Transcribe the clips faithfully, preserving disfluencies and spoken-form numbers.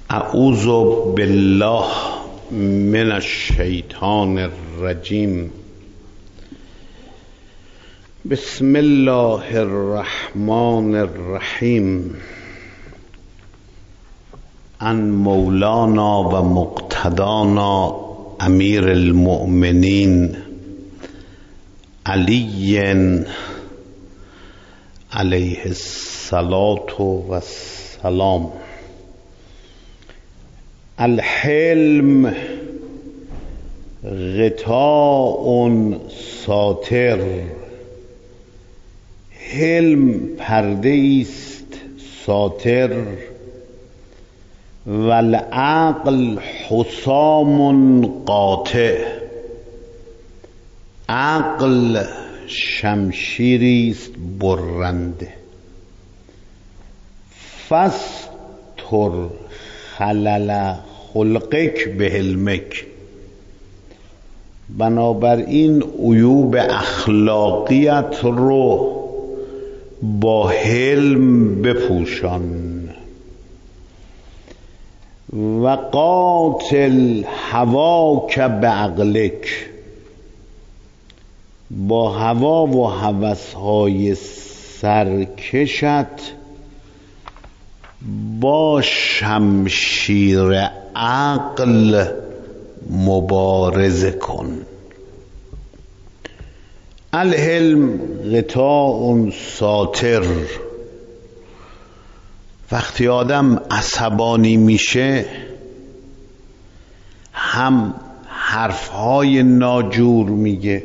اعوذ بالله من الشیطان الرجیم. بسم الله الرحمن الرحیم. عن مولانا و مقتدانا امیر المؤمنین علی علیه الصلاة و السلام. الحلم غطاء ساتر. حلم پرده است ساتر. والعقل حسام قاطع. عقل شمشیری است برنده. فاستر خلل خلقک به حلمک. بنابراین عیوب اخلاقیت رو با حلم بپوشان. و قاتل هواک بعقلک. با هوا و هوسهای سرکشت با شمشیر عقل مبارزه کن. الحلم غطاء ساتر. وقتی آدم عصبانی میشه هم حرفهای ناجور میگه،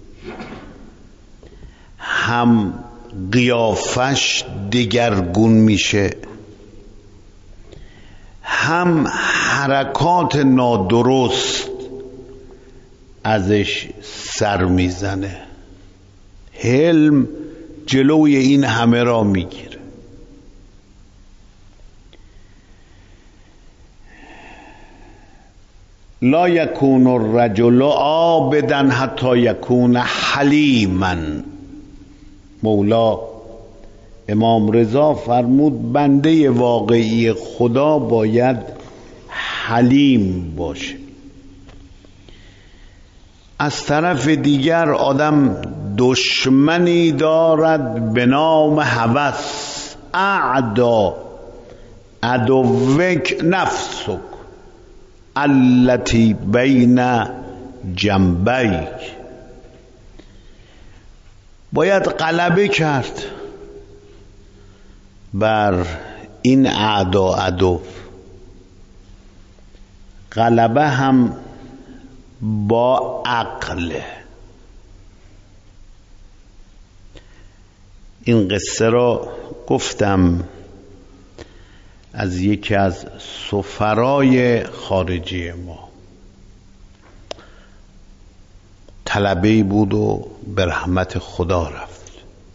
هم قیافش دگرگون میشه، هم حرکات نادرست ازش سر میزنه. حلم جلوی این همه را میگیره. لا یکون الرجل عابدا حتی یکون حلیما. مولا امام رضا فرمود بنده واقعی خدا باید حلیم باشه. از طرف دیگر آدم دشمنی دارد به نام هوس. اعدا عدوک نفسک التی بین جنبیک. باید غلبه کرد بر این اعدا عدو. غلبه هم با عقل. این قصه را گفتم از یکی از سفرای خارجی ما. طلبه‌ای بود و به رحمت خدا رفت.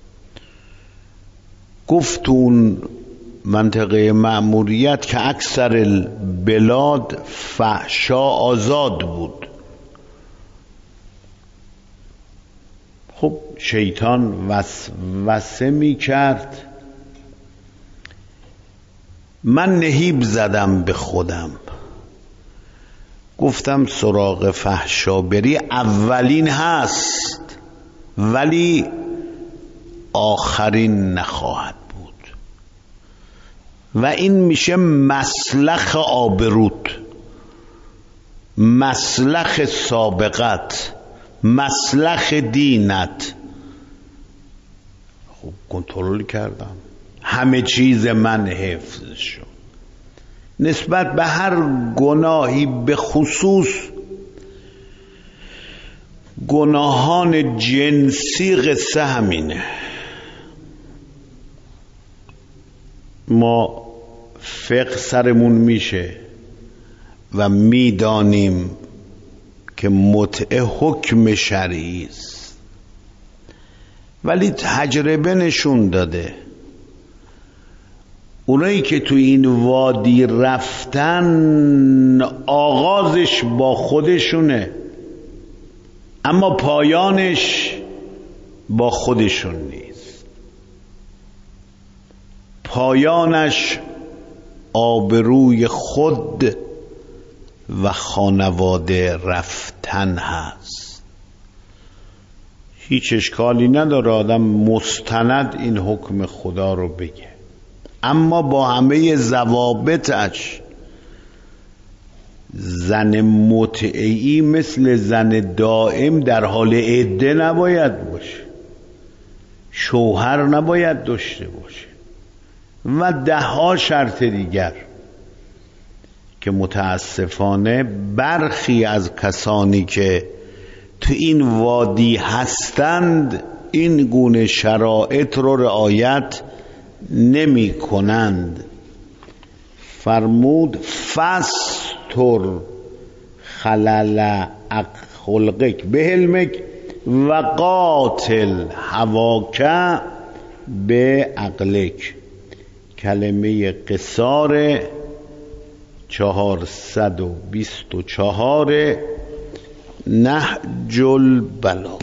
گفت اون منطقه مأموریت که اکثر البلاد فحشا آزاد بود. خب شیطان وسوسه می کرد. من نهیب زدم به خودم، گفتم سراغ فحشا بری اولین هست ولی آخرین نخواهد بود و این میشه مسلخ آبروت، مسلخ سابقت، مسلخ دینت. خب کنترل کردم، همه چیز من حفظ شد. نسبت به هر گناهی، به خصوص گناهان جنسی، قصه همینه. ما فقه سرمون میشه و میدانیم که متعه حکم شرعی است، ولی تجربه نشون داده اونایی که تو این وادی رفتن آغازش با خودشونه اما پایانش با خودشون نیست. پایانش آبروی خود و خانواده رفتن هست. هیچ اشکالی نداره آدم مستند این حکم خدا رو بگه، اما با همه ضوابطش زن متعی مثل زن دائم در حال عده نباید باشه، شوهر نباید داشته باشه و ده ها شرط دیگر که متاسفانه برخی از کسانی که تو این وادی هستند این گونه شرایط رو رعایت نمی کنند. فرمود فستر خلل خلقک به علمک و قاتل هواک به عقلک. کلمه قصار چهارصد و بیست و چهار نهج البلاغه.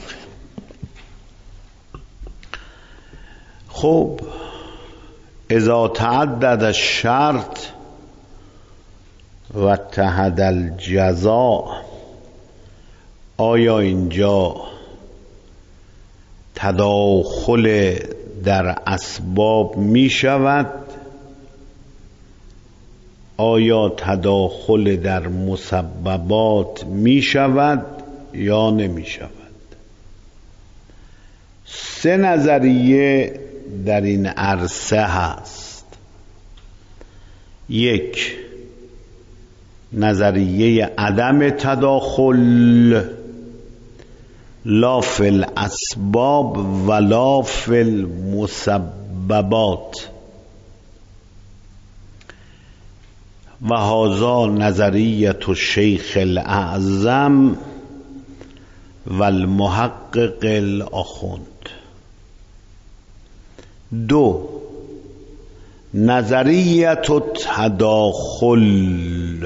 خب اذا تعدد الشرط و اتحد الجزاء، آیا اینجا تداخل در اسباب می شود؟ آیا تداخل در مسببات می شود یا نمی شود؟ سه نظریه در این عرصه هست. یک، نظریه عدم تداخل، لا فی الاسباب ولا فی المسببات، و هذا نظریه الشیخ الاعظم و المحقق الاخوند. دو، نظریه التداخل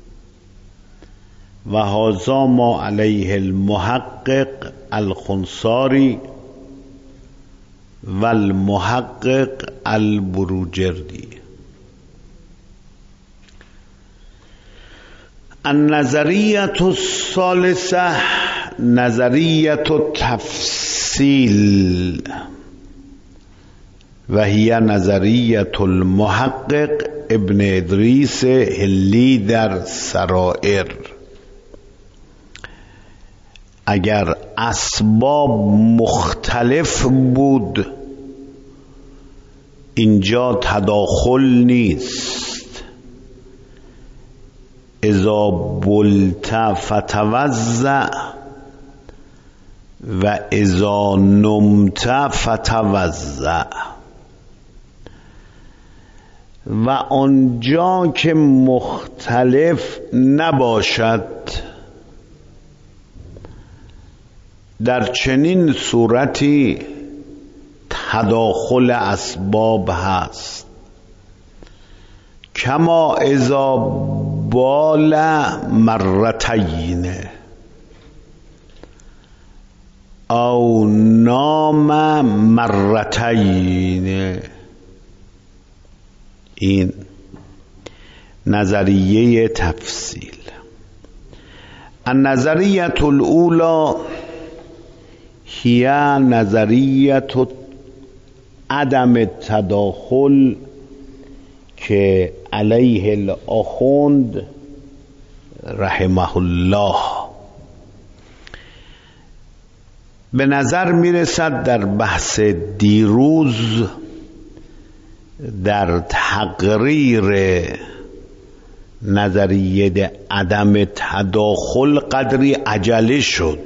و هذا ما علیه المحقق الخنصاری و المحقق البروجردی. النظریه الثالثه نظریه التفصیل و هی نظریه المحقق ابن ادریس حلی در سرائر. اگر اسباب مختلف بود اینجا تداخل نیست. اذا بلت فتوضأ و اذا نمت فتوضأ. و آنجا که مختلف نباشد در چنین صورتی تداخل اسباب هست. کما اذا بال مرتین او نام مرتین. این نظریه تفصیل. النظریه الاولی هی نظریه عدم التداخل که علیه الاخوند رحمه الله. به نظر میرسد در بحث دیروز در تقریر نظریه عدم تداخل قدری عجله شد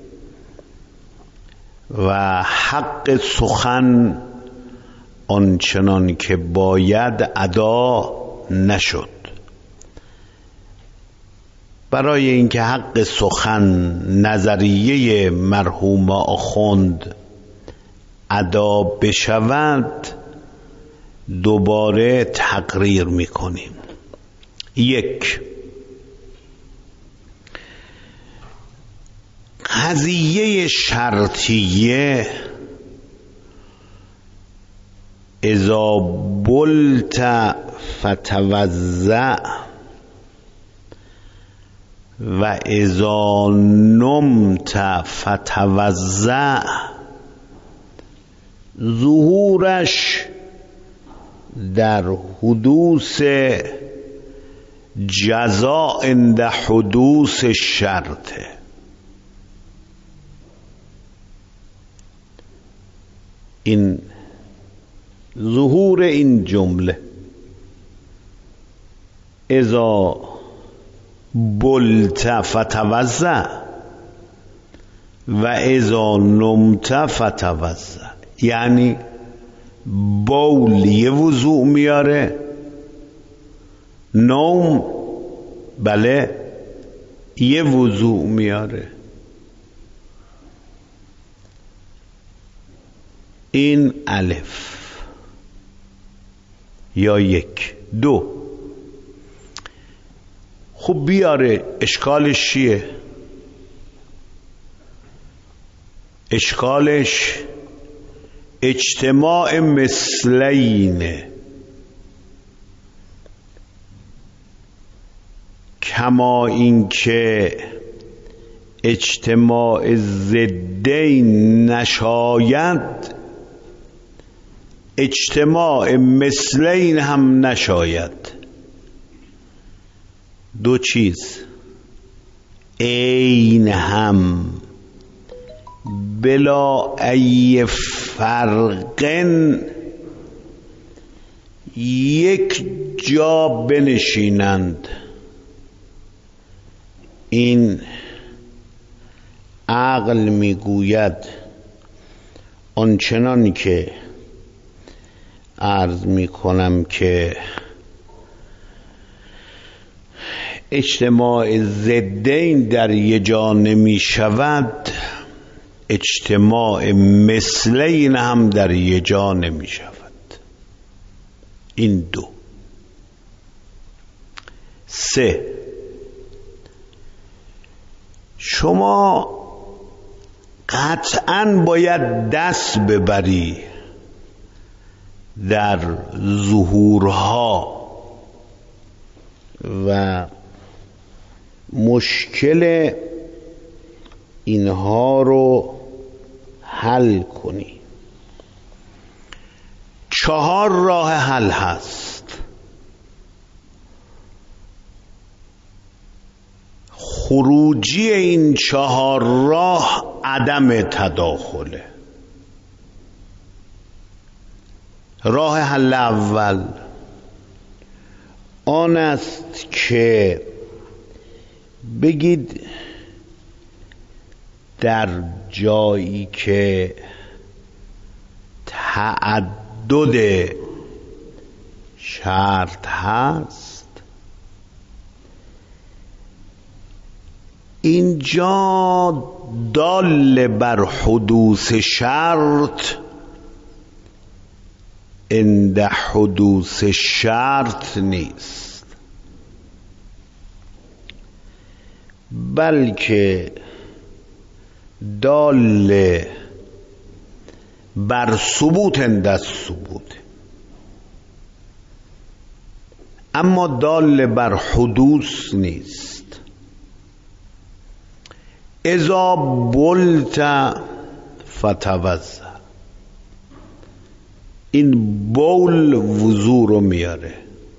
و حق سخن آنچنان که باید ادا نشد. برای اینکه حق سخن نظریه مرحوم آخوند ادا بشود دوباره تقریر میکنیم. یک، قضیه شرطیه اذا بلت فتوضع و اذا نمت فتوضع، ظهورش در حدوث جزاء عند حدوث شرطه. این ظهور این جمله اذا بلت فتوضع و اذا نمت فتوضع، یعنی بول یه وضوع میاره، نوم بله یه وضوع میاره. این الف یا یک. دو، خب بیاره، اشکالش چیه؟ اشکالش اجتماع مثلینه، کما اینکه اجتماع ضدین نشاید، اجتماع مثلین هم نشاید. دو چیز عین هم بلا ای فرقن یک جا بنشینند، این عقل میگوید آنچنان که عرض میکنم که اجتماع ضدین در یه جا نمی شود، اجتماع مثلین هم در یه جا نمی شود. این دو. سه، شما قطعاً باید دست ببری در ظهورها و مشکل اینها رو حل کنی. چهار راه حل هست. خروجی این چهار راه عدم تداخله. راه حل اول آن است که بگید در جایی که تعدد شرط هست، اینجا دال بر حدوث شرط عند حدوث شرط نیست، بلکه دال بر ثبوت عند الثبوت، اما دال بر حدوث نیست. اذا بلت فتوضا، این بول وضو رو میاره،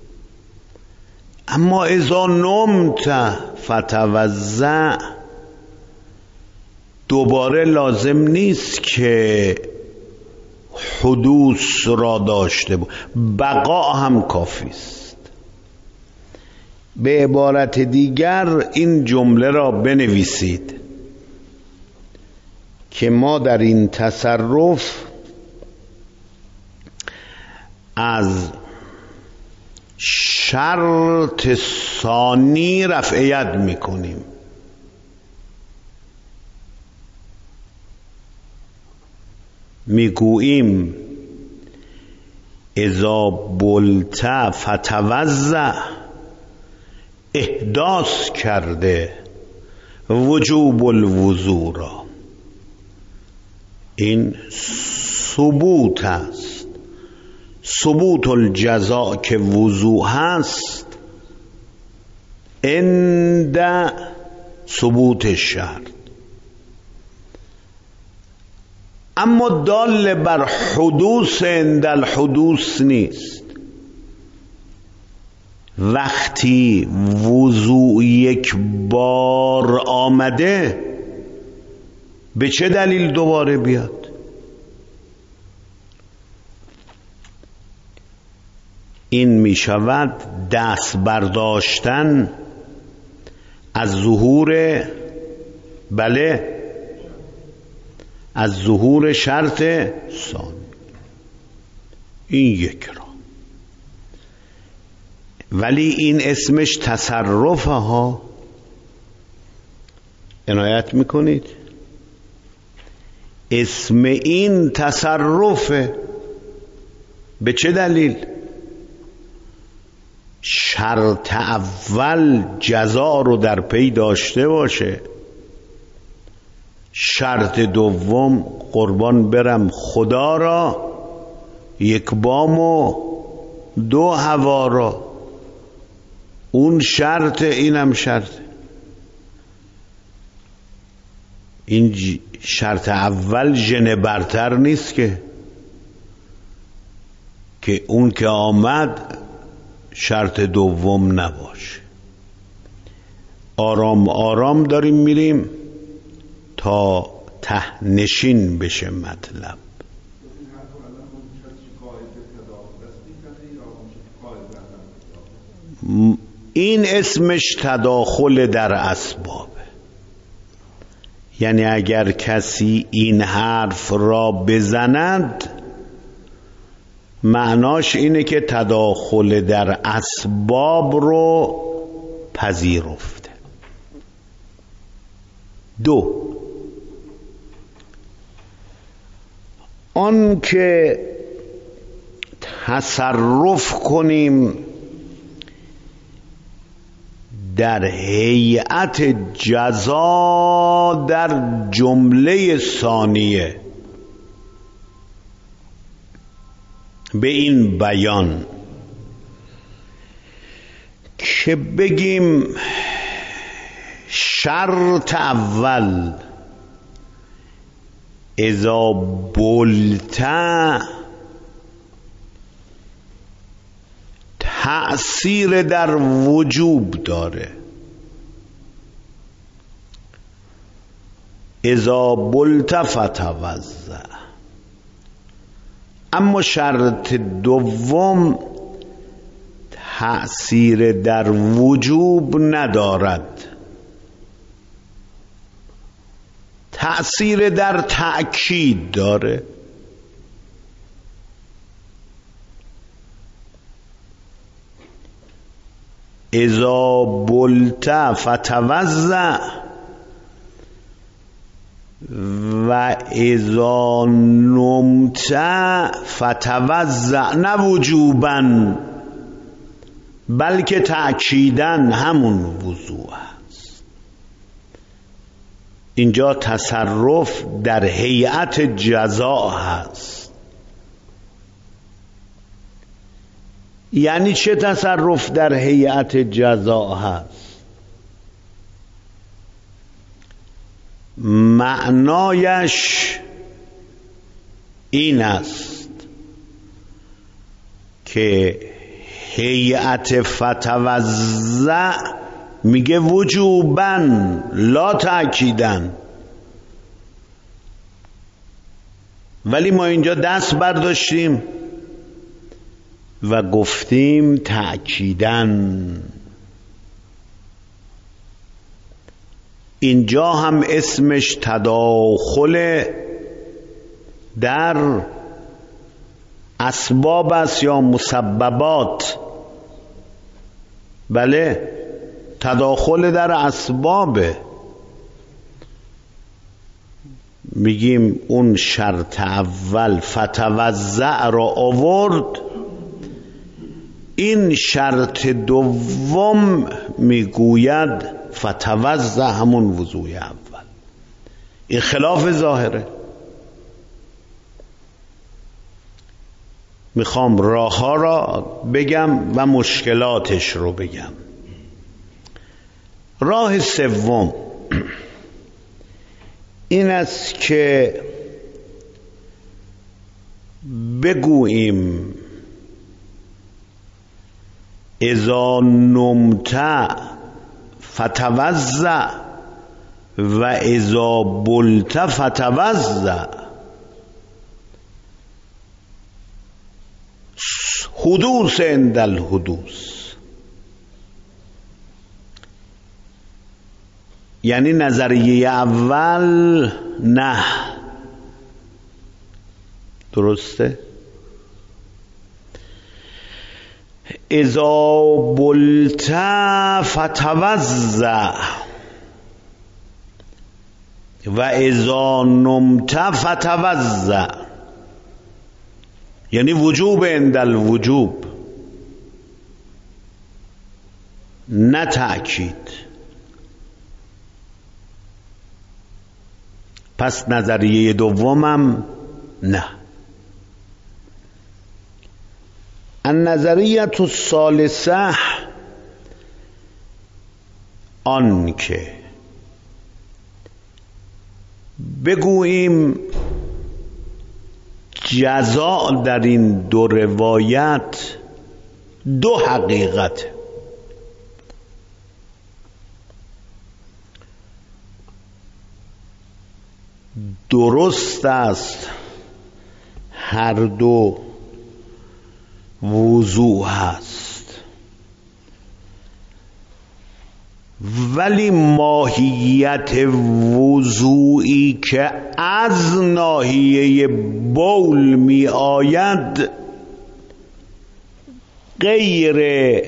اما اذا نمت فتوضا دوباره لازم نیست که حدوث را داشته بود، بقا هم کافی است. به عبارت دیگر این جمله را بنویسید که ما در این تصرف از شرط ثانی رفعیت میکنیم. میگوییم اذا بلت فتوضا احداث کرده وجوب الوضو را، این ثبوت است. ثبوت الجزاء که وضوح هست عند ثبوت الشرط، اما دال بر حدوث عند الحدوث نیست. وقتی وضوع یک بار آمده به چه دلیل دوباره بیاد؟ این می شود دست برداشتن از ظهور، بله، از ظهور شرط ثانی. این یک را، ولی این اسمش تصرفه ها، عنایت میکنید؟ اسم این تصرفه. به چه دلیل؟ شرط اول جزا رو در پی داشته باشه، شرط دوم قربان برم خدا را، یک بام و دو هوا را. اون شرط، اینم شرط. این شرط اول ژن برتر نیست که که اون که آمد شرط دوم نباشه. آرام آرام داریم میریم تا ته نشین بشه مطلب. این اسمش تداخل در اسبابه. یعنی اگر کسی این حرف را بزند معناش اینه که تداخل در اسباب رو پذیرفته. دو، آن که تصرف کنیم در هیئت جزا در جمله ثانیه به این بیان که بگیم شرط اول اذا بلتا تأثیر در وجوب داره. اذا بلت فتوضأ. اما شرط دوم تأثیر در وجوب ندارد، تأثیر در تأکید داره. اذا بلت فتوضأ و اذا نمت فتوضأ، نه وجوباً بلکه تأکیداً همون وضوع است. اینجا تصرف در هیئت جزا هست. یعنی چه تصرف در هیئت جزا هست؟ معنایش این است که هیئت فتوضأ میگه وجوباً لا تأکیداً، ولی ما اینجا دست برداشتیم و گفتیم تأکیداً. اینجا هم اسمش تداخل در اسباب است یا مسببات. بله، تداخل در اسبابه. میگیم اون شرط اول فتوضأ را آورد، این شرط دوم میگوید فتوضأ همون وضوع اول. این خلاف ظاهره. میخوام راه ها را بگم و مشکلاتش رو بگم. راه سوم این است که بگوییم اذا نمت فتوضأ و اذا بلت فتوضأ. حدوث عند الحدوث، یعنی نظریه اول نه. درسته؟ اذا بلت فتوضأ و اذا نمت فتوضأ، یعنی وجوب عند الوجوب، نه تأکید. پس نظریه دومم نه. النظریه الثالثه آن که بگوییم جزا در این دو روایت دو حقیقت. درست است هر دو وضوح هست، ولی ماهیت وضوعی که از ناحیه بول می آید غیر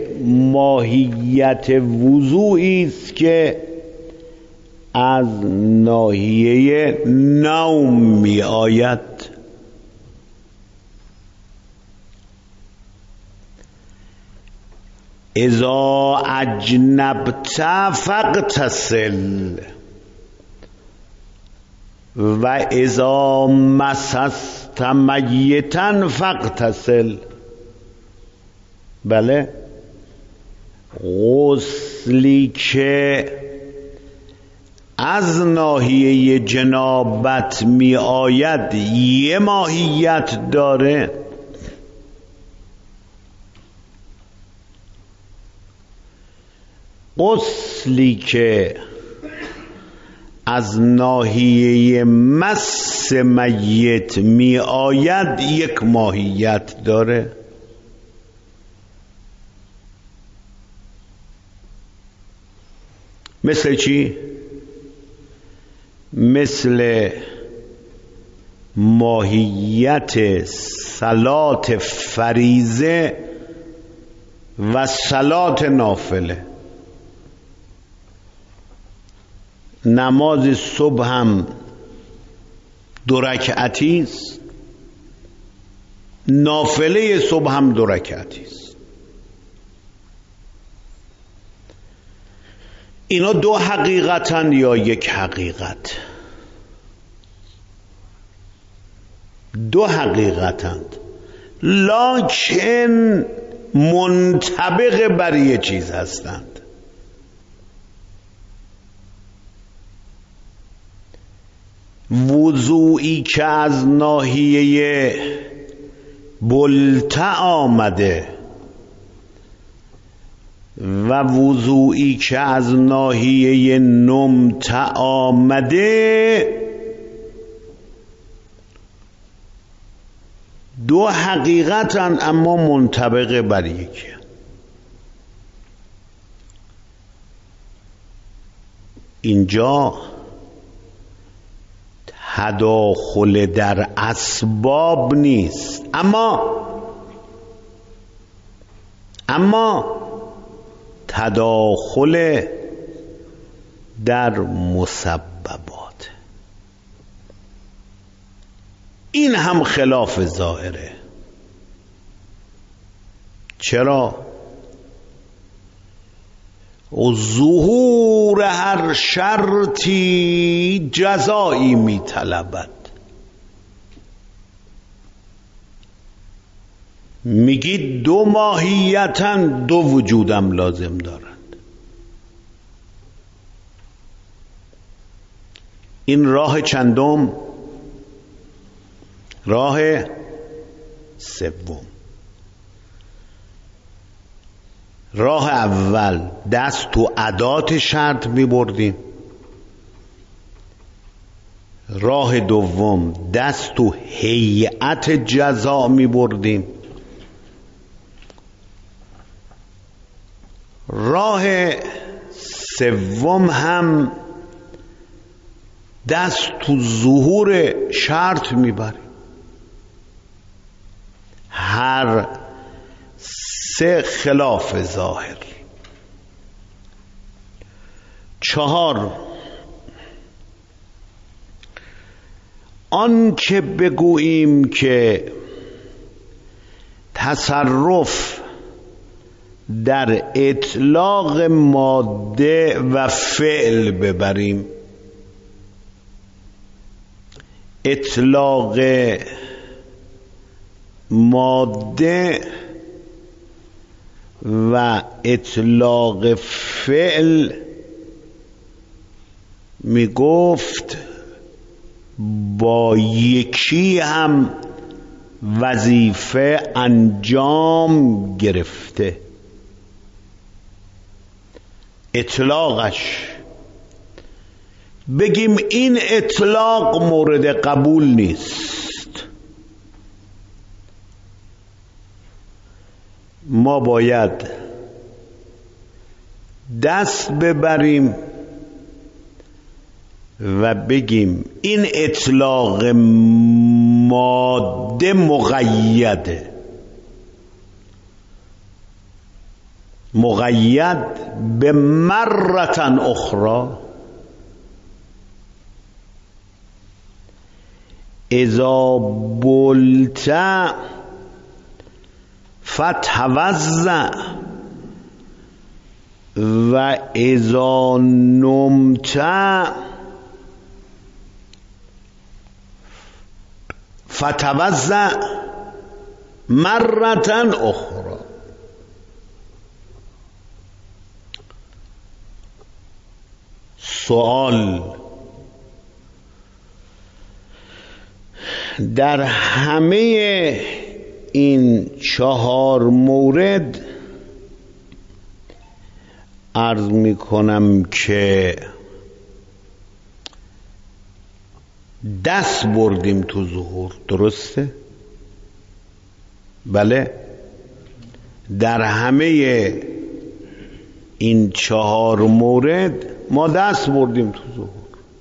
ماهیت وضوعی است که از ناحیه نوم می آید. اذا اجنبت فاغتسل و اذا مسست میتا فاغتسل. بله، غسلی که از ناحیه جنابت می آید یه ماهیت داره، غسلی که از ناحیه مس میت می آید یک ماهیت داره. مثل چی؟ مثل ماهیت صلات فریضه و صلات نافله. نماز صبح هم دو رکعتی است، نافله صبح هم دو رکعتی است. اینا دو حقیقتن یا یک حقیقت؟ دو حقیقتند، لکن منطبق بر یه چیز هستند. وضوعی که از ناحیه بلته آمده و وضوعی که از ناحیه نمته آمده دو حقیقتن، اما منطبق بر یکی. اینجا تداخل در اسباب نیست، اما اما تداخل در مسببات. این هم خلاف ظاهره. چرا؟ ظهور هر شرطی جزایی می طلبد. میگی دو ماهیتاً دو وجودم لازم دارند. این راه چندم؟ راه سوم. راه اول دست تو ادات شرط می بردیم، راه دوم دست تو هیئت جزا می بردیم، راه سوم هم دست تو ظهور شرط می بریم. هر سه خلاف ظاهر. چهار، آن که بگوییم که تصرف در اطلاق ماده و فعل ببریم، اطلاق ماده و اطلاق فعل می گفت با یکی هم وظیفه انجام گرفته. اطلاقش بگیم این اطلاق مورد قبول نیست، ما باید دست ببریم و بگیم این اطلاق ماده مقیده، مقید به مرتن اخرى اذا بلت فتوضأ و اذا نمت فتوضأ مرتن اخرى. سوال: در همه این چهار مورد عرض می کنم که دست بردیم تو ظهور، درسته؟ بله، در همه این چهار مورد ما دست بردیم تو ظهور،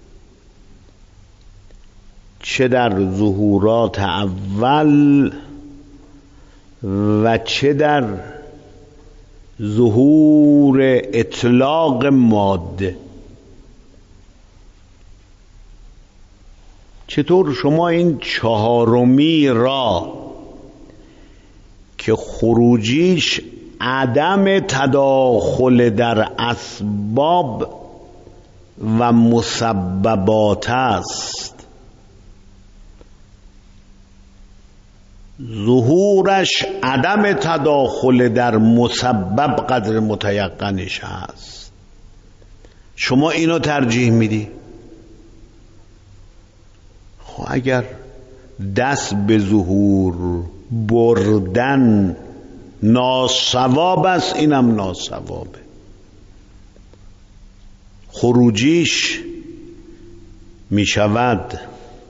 چه در ظهورات اول و چه در ظهور اطلاق ماده. چطور شما این چهارمی را که خروجیش عدم تداخل در اسباب و مسببات است، ظهورش عدم تداخل در مسبب قدر متیقنش هست، شما اینو ترجیح میدی؟ خب اگر دست به ظهور بردن ناصواب است، اینم ناصوابه. خروجیش می شود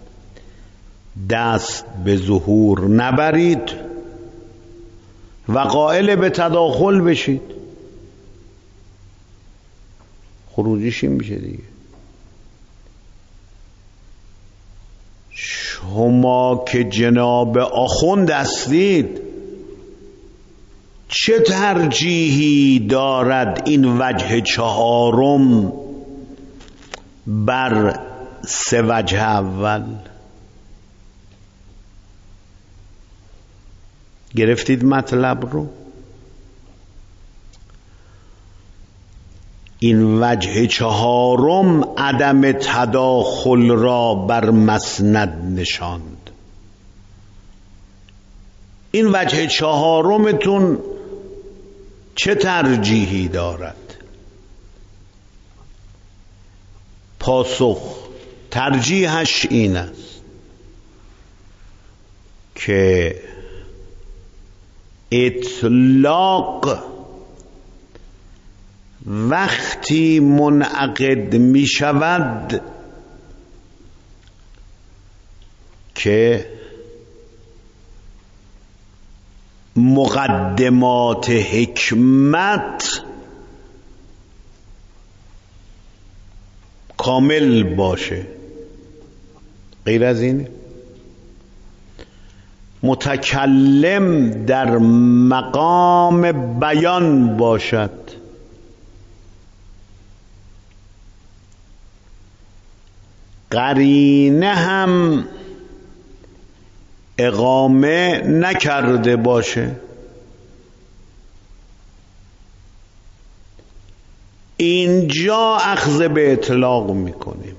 دست به ظهور نبرید و قائل به تداخل بشید، خروجیش این میشه دیگه. شما که جناب آخوند هستید، چه ترجیحی دارد این وجه چهارم بر سه وجه اول؟ گرفتید مطلب رو؟ این وجه چهارم عدم تداخل را بر مسند نشاند. این وجه چهارمتون چه ترجیحی دارد؟ پاسخ ترجیحش این است که اطلاق وقتی منعقد می شود که مقدمات حکمت کامل باشه. غیر از این متکلم در مقام بیان باشد، قرینه هم اقامه نکرده باشه. اینجا اخذ به اطلاق میکنیم.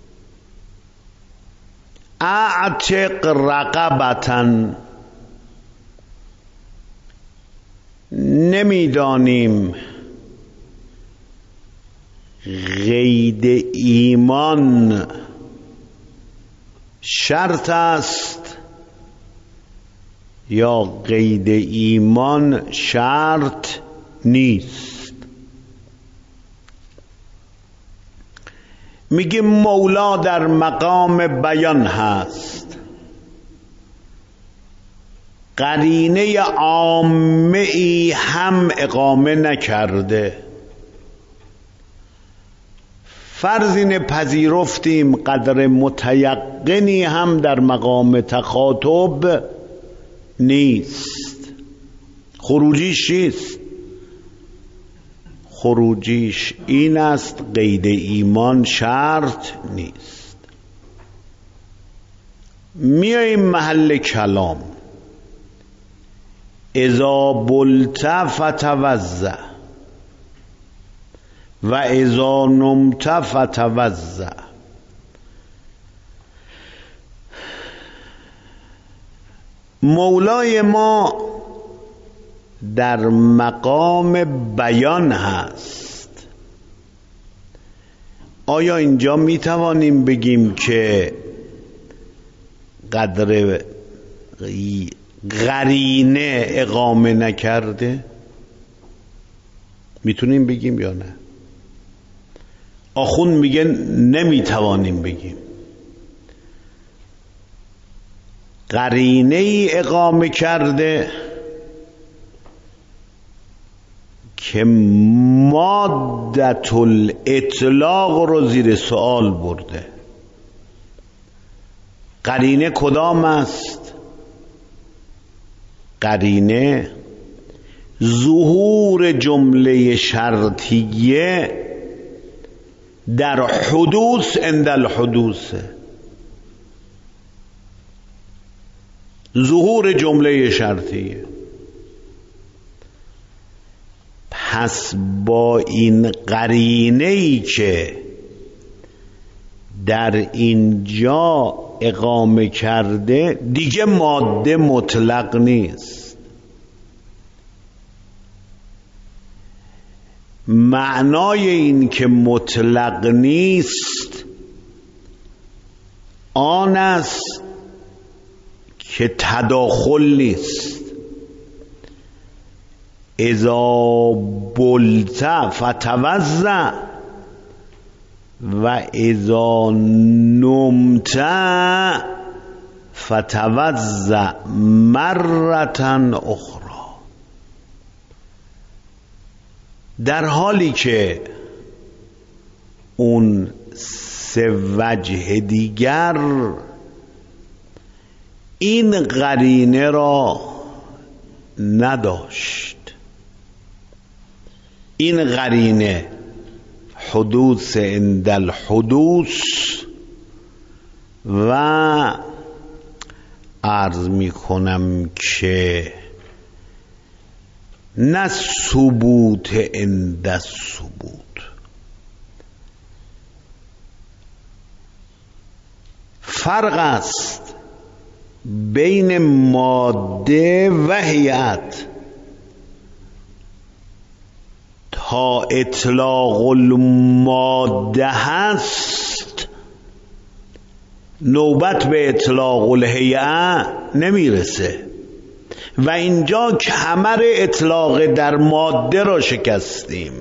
اعتق رقبتن، نمیدانیم قید ایمان شرط است یا قید ایمان شرط نیست. میگه مولا در مقام بیان هست، قرینه عامه ای هم اقامه نکرده. فرض اینه پذیرفتیم قدر متیقنی هم در مقام تخاطب نیست. خروجیش چیست؟ خروجیش این است قید ایمان شرط نیست. میاییم محل کلام. اذا بلت فتوضأ و اذا نمت فتوضأ. مولای ما در مقام بیان هست. آیا اینجا می توانیم بگیم که قدر قرینه اقامه نکرده؟ میتونیم بگیم یا نه؟ آخوند میگه نمی توانیم بگیم. قرینه ای اقامه کرده که مادة الاطلاق رو زیر سوال برده. قرینه کدام است؟ قرینه ظهور جمله شرطیه در حدوث عند الحدوث. ظهور جمله شرطیه. پس با این قرینه‌ای که در اینجا اقامه کرده دیگه ماده مطلق نیست. معنای این که مطلق نیست آن است که تداخل نیست. اذا بلت فتوضأ و اذا نمت فتوضأ مرة اخرى. در حالی که اون سه وجه دیگر این قرینه را نداشت. این قرینه حدوث عند الحدوث و عرض می کنم که نه ثبوت عند الثبوت. فرق است بین ماده و هیئت تا اطلاق الماده هست نوبت به اطلاق الهیئه نمیرسه و اینجا کمر اطلاق در ماده را شکستیم.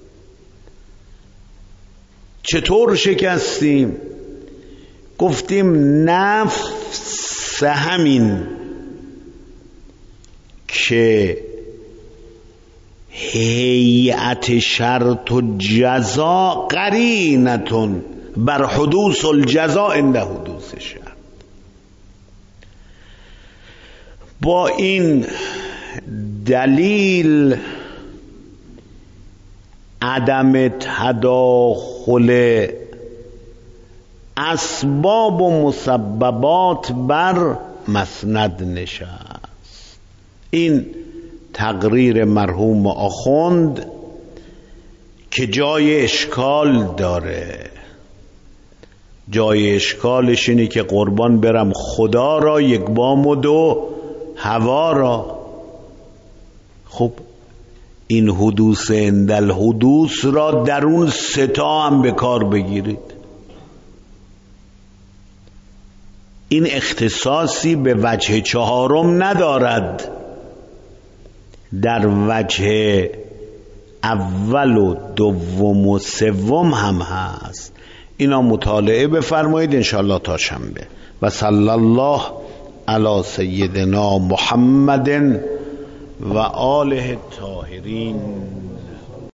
چطور شکستیم؟ گفتیم نفس همین که هیئت شرط و جزا قرینتون بر حدوث الجزا عند حدوث شرط، با این دلیل عدم تداخل اسباب و مسببات بر مسند نشست. این تقریر مرحوم آخوند که جای اشکال داره. جای اشکالش اینه که قربان برم خدا را، یک بام و دو هوا را. خب این حدوث اندل حدوث را در اون ستا هم به کار بگیرید. این اختصاصی به وجه چهارم ندارد، در وجه اول و دوم و سوم هم هست. اینا مطالعه بفرمایید انشاءالله تا شنبه. و صلی الله علی سیدنا محمد و آله الطاهرین.